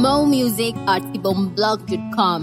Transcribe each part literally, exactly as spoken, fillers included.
More music at ibomblog dot com.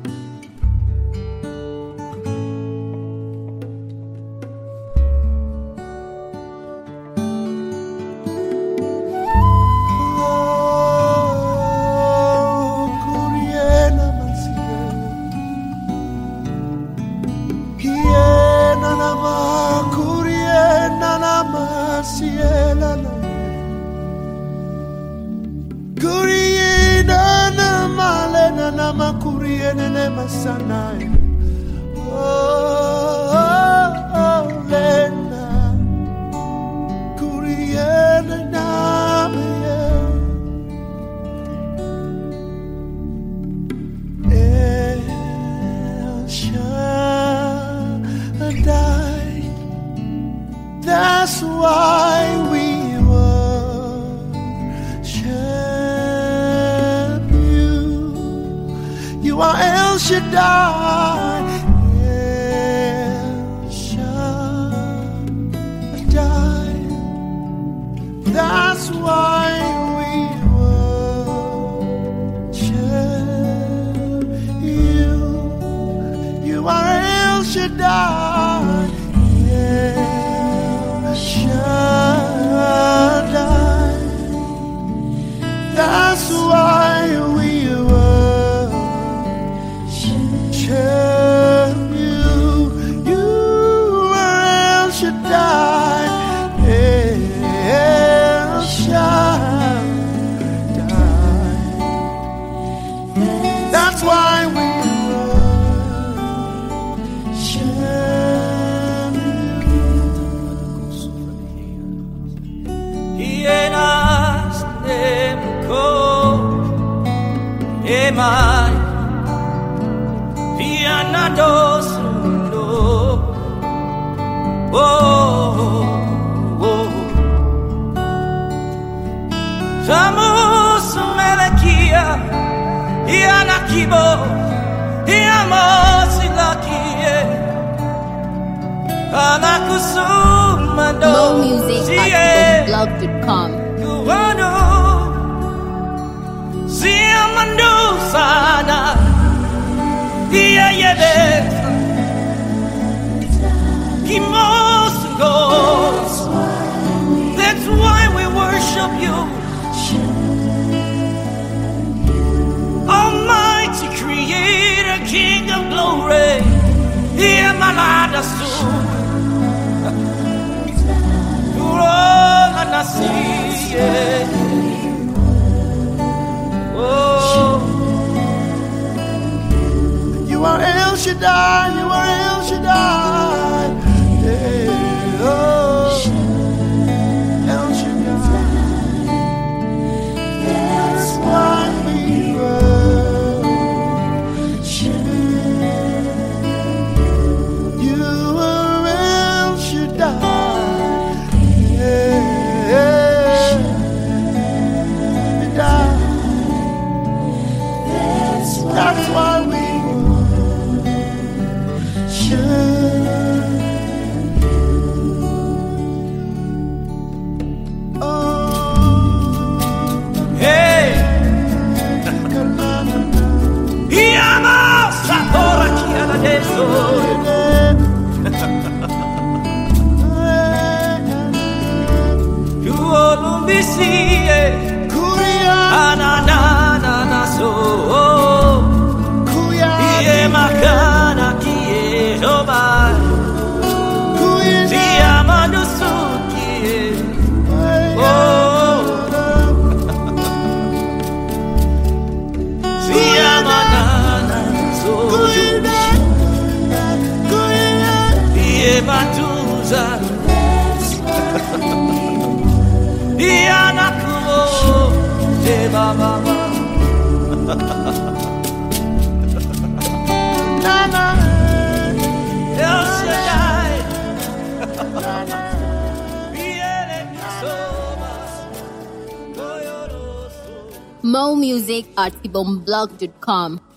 That's why we worship you. You are El Shaddai, El Shaddai. That's why we worship you. You are El Shaddai. That's why we worship you. You are El Shaddai, El Shaddai. That's why we Emai Viana dos no Oh oh Jamus Melekia Iana Kibo Iamos Ilakie Anakusumando More music at ibomblog dot com. Siamando sana, yeah yeah yeah. Kimos goes. That's why we worship you, Almighty Creator, King of Glory. Yeah, malada su. Uro na si. Oh, you are El Shaddai, you are El Shaddai. Yeah, oh, El Shaddai. That's why we worship you. You are El Shaddai. Yeah, Shaddai. That's why we worship. Oh, hey, Yama Satora Kiana Deso. You all be see, Anana so. Makana kie joba Tia manusuki Oh Tia manana soju Ie batuza Ia nakuo Te baba More music at ibomblog dot com.